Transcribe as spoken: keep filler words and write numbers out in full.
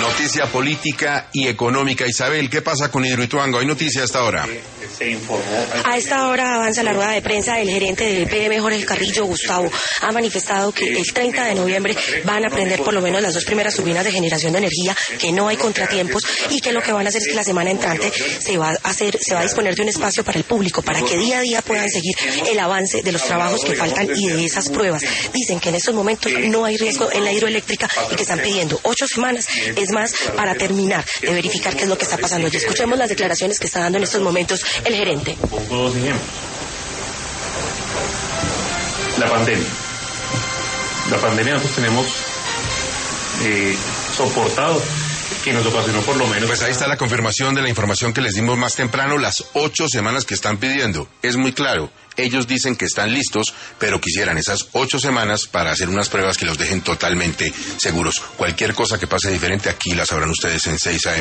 Noticia política y económica. Isabel, ¿qué pasa con Hidroituango? ¿Hay noticia hasta ahora? Se informó. A esta hora avanza la rueda de prensa del gerente del P M Jorge Carrillo, Gustavo. Ha manifestado que el treinta de noviembre van a prender por lo menos las dos primeras turbinas de generación de energía, que no hay contratiempos y que lo que van a hacer es que la semana entrante se va a hacer, se va a disponer de un espacio para el público, para que día a día puedan seguir el avance de los trabajos que faltan y de esas pruebas. Dicen que en estos momentos no hay riesgo en la hidroeléctrica y que están pidiendo ocho semanas, es más, para terminar de verificar qué es lo que está pasando. Y escuchemos las declaraciones que está dando en estos momentos el gerente. Pongo dos ejemplos. La pandemia. La pandemia nosotros tenemos eh, soportado, que nos ocasionó por lo menos... Pues ahí está la confirmación de la información que les dimos más temprano, las ocho semanas que están pidiendo. Es muy claro, ellos dicen que están listos, pero quisieran esas ocho semanas para hacer unas pruebas que los dejen totalmente seguros. Cualquier cosa que pase diferente aquí la sabrán ustedes en seis A M.